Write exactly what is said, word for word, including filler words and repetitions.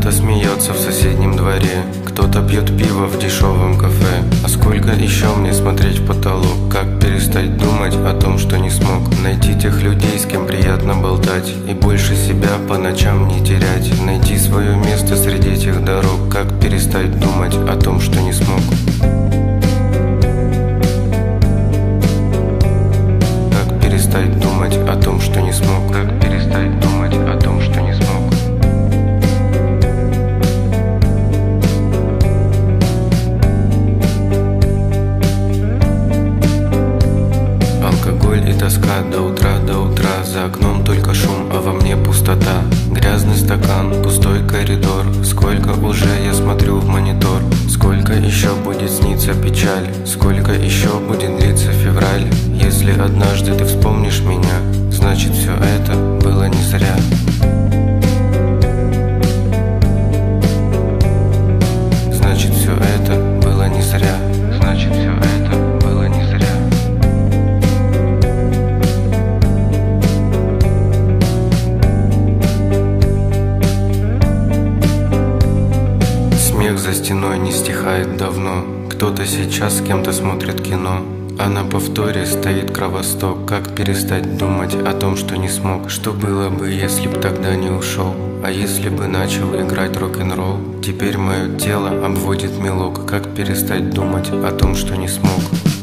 Кто-то смеется в соседнем дворе, кто-то пьет пиво в дешевом кафе. А сколько еще мне смотреть в потолок? Как перестать думать о том, что не смог найти тех людей, с кем приятно болтать, и больше себя по ночам не терять. Найти свое место среди этих дорог. Как перестать думать о том, что не смог. Как перестать думать о том, что не смог. Как перестать думать о том, что не смог. Алкоголь и тоска до утра, до утра. За окном только шум, а во мне пустота. Грязный стакан, пустой коридор. Сколько уже я смотрю в монитор. Сколько еще будет сниться печаль. Сколько еще будет длиться февраль. Если однажды ты вспомнишь меня, значит все это было не зря. Значит все это было не зря. Значит все это было не зря. Смех за стеной не стихает давно. Кто-то сейчас с кем-то смотрит кино, а на повторе стоит кровосток. Как перестать думать о том, что не смог? Что было бы, если б тогда не ушел? А если бы начал играть рок-н-ролл? Теперь мое тело обводит мелок. Как перестать думать о том, что не смог?